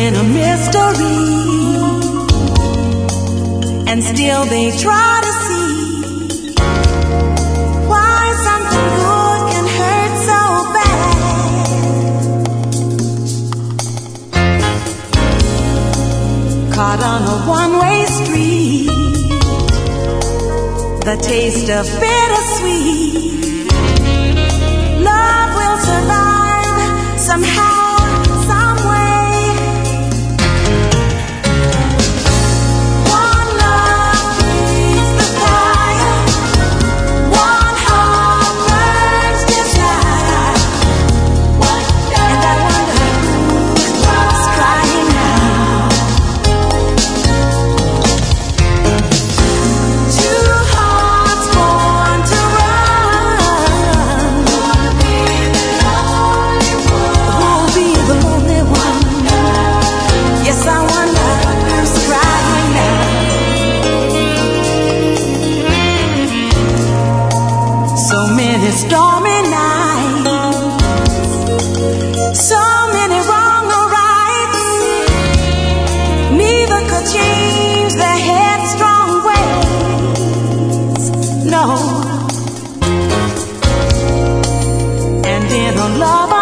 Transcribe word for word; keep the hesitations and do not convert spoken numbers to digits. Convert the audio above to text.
been a mystery, and still they try to see why something good can hurt so bad. Caught on a one-way street, the taste of bittersweet. Love will survive somehow. Stormy nights, so many wrong or rights, neither could change their headstrong ways, no. And in a love